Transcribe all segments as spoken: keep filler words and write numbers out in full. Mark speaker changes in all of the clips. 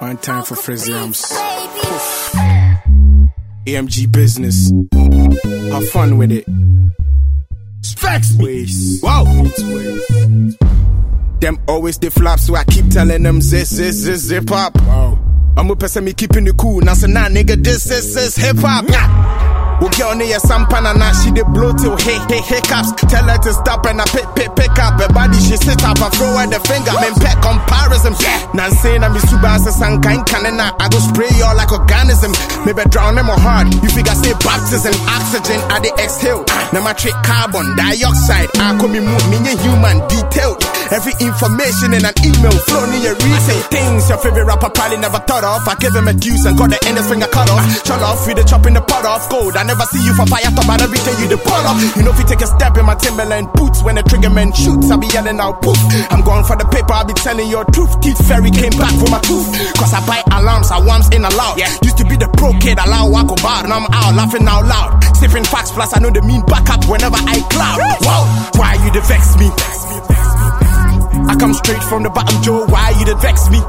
Speaker 1: One time for Frizzy Arms. A M G business. Have fun with it. Facts ways. Wow. Ways. Them always the flaps, so I keep telling them this, this, this, zip hop. Wow. I'm a person me keeping it cool. Now say nah nigga, this, this, this hip hop. Nah. Okay, on the sampana now she dey blow till hey hey hiccups. Tell her to stop and I pick pick pick up. Her body she sit up and throw her the finger. Men pet comparison. Now saying I'm super as a sun kind canina. I go spray y'all like organism. Maybe drown them or hard. You figure say baptism, oxygen I dey exhale. Now my trick carbon dioxide. I come me move me human detailed. Every information in an email flow near retail. Things your favorite rapper probably never thought of. I give him a deuce and got the end finger cut off. Shut off with the chopping the pot off gold. I never see you for fire top, but every day you the pull up. You know if you take a step in my Timberland boots, when the trigger man shoots, I be yelling out poof. I'm going for the paper, I be telling your truth. Teeth fairy came back for my tooth. Cause I buy alarms, I worms in allowed. Yeah. Used to be the pro kid, allow walk about, and I'm out laughing out loud. Sipping facts, plus I know the mean back up whenever I cloud. Whoa, why you the vex me? I come straight from the bottom, Joe. Why you the vex me?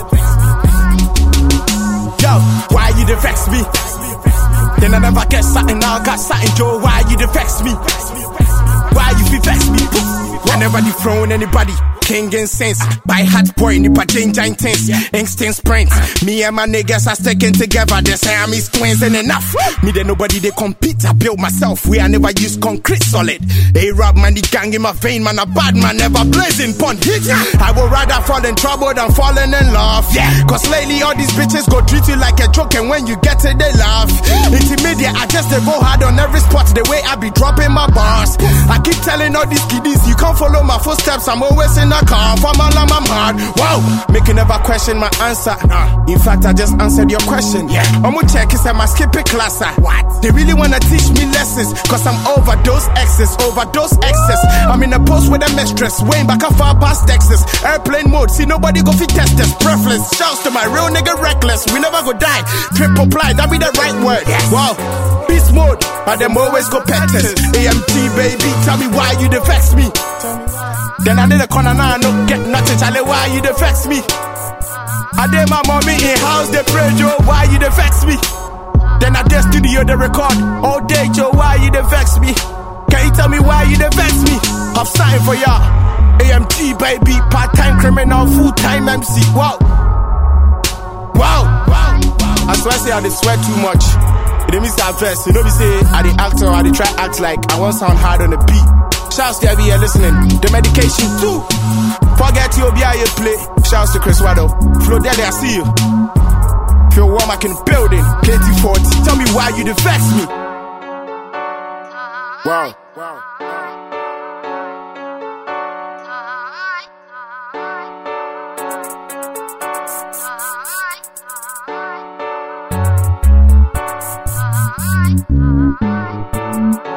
Speaker 1: Yo, why you the vex me? Then I never get something, now I got something, Joe. Why you the vex me? Why you be vex me? I never dethrone anybody. King and sense. By hot boy, nipa danger intense. Instant sprint. Me and my niggas are sticking together. They say I'm his twins and enough. Me then nobody they compete. I build myself. We I never use concrete solid. They rob man, the gang in my vein, man. A bad man, never blazing pun hit. I would rather fall in trouble than falling in love. Yeah. Cause lately all these bitches go treat you like a joke, and when you get it, they laugh. Intermediate, I just they go hard on every spot. The way I be dropping my bars. I keep telling all these kiddies, you can't follow my footsteps. I'm always in a car. For my lamb, I'm hard. Wow. Make you never question my answer. Nah. In fact, I just answered your question. Yeah. I'm gonna check is I'm a skipping class. What? They really wanna teach me lessons. Cause I'm overdose excess, overdose excess. I'm in a post with a mistress. Weighing back a far past Texas. Airplane mode, see nobody go fit test this. Breathless. Shouts to my real nigga reckless. We never go die. Triple ply, that be the right word. Yes. Wow. Beast mode, but them always go pet test. A M T baby, tell me why you the vex me. Then I did a corner now, I no get nothing. Charlie, why you the vex me? I did my mommy in house, they pray, Joe, why you the vex me? Then I did studio, the record all day, Joe, why you the vex me? Can you tell me why you the vex me? I'm signing for y'all. A M T baby, part-time criminal, full-time M C. Wow. Wow. Wow. I swear I say I did sweat too much. It didn't mean to verse. You know me say I did act or I did try act like I won't sound hard on the beat. Shouts to every here listening. The medication too. Forget you be you play. Shouts to Chris Waddle. Flo Dele, I see you. Feel warm, I can build it. K T forty. Tell me why you the vex me. Wow. Wow.
Speaker 2: Bye.